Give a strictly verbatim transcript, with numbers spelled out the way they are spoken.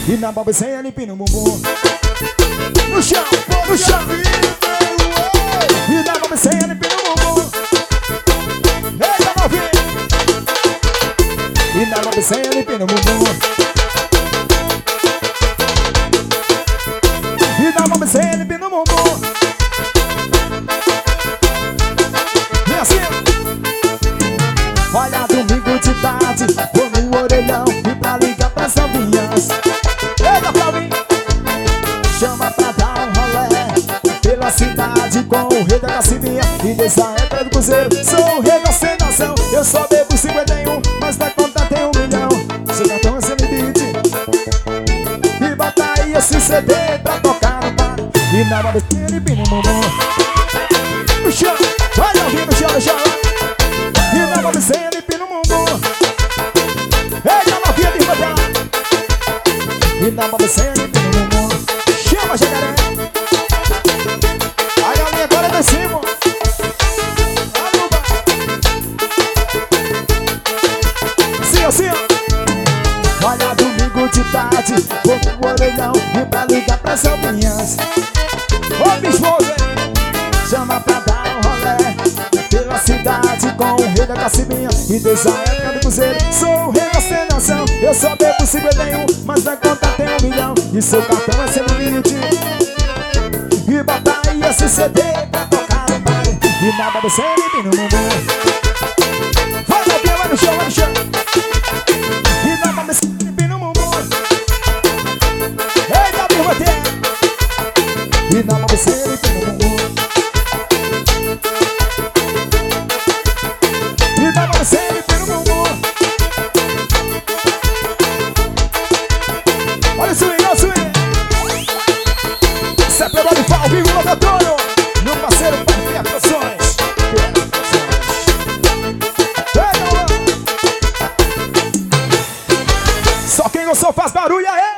E na babecinha ele empina o bumbum. No chão, no chão. E na babecinha ele empina o bumbum. Eita, novinho. E na babecinha ele empina o bumbum. E na babecinha ele empina o bumbum. E assim. Olha, domingo de tarde, vou no orelhão e pra ligar pras novinhas. Eita, pra mim. Chama pra dar um rolê pela cidade com o rei da cacimbinha. E desde a época do cruzeiro, sou o rei da sedação. Eu só bebo cinquenta e um, mas na conta tem um milhão. Seu cartão é semi-beat e bota aí esse C D pra tocar no bar. E na babecinha ele pina o bumbum. No chão, vai ouvir no chão, no chão. E na babecinha ele pina o bumbum. Eita, novinha de rodear. E na babecinha ele pina o bumbum. Chama, jacaré. A galinha agora é de cima. Assim, assim, ó. Olha, domingo de tarde, vou pro orelhão e pra ligar pras alminhas. Ô, bisposa, chama pra dar um rolê pela cidade com o rei da cacimbinha. E desde a época do cruzeiro, sou o rei da sedação. Eu só bebo cinquenta e um, mas na conta tem um milhão. E seu cartão é semi-beat e bota aí esse C D pra tocar no bar. E na babecinha ele pina o bumbum. Vai no pé, vai no chão, vai no chão. E na babecinha ele pina o bumbum. Eita, turma, tem. E na babecinha ele pina o bumbum. E na babecinha ele pina o bumbum. Olha o swing, olha o swing. Isso é pelo de pau, vivo no doutor. Meu parceiro, P F Produções. Só quem gostou faz barulho aí.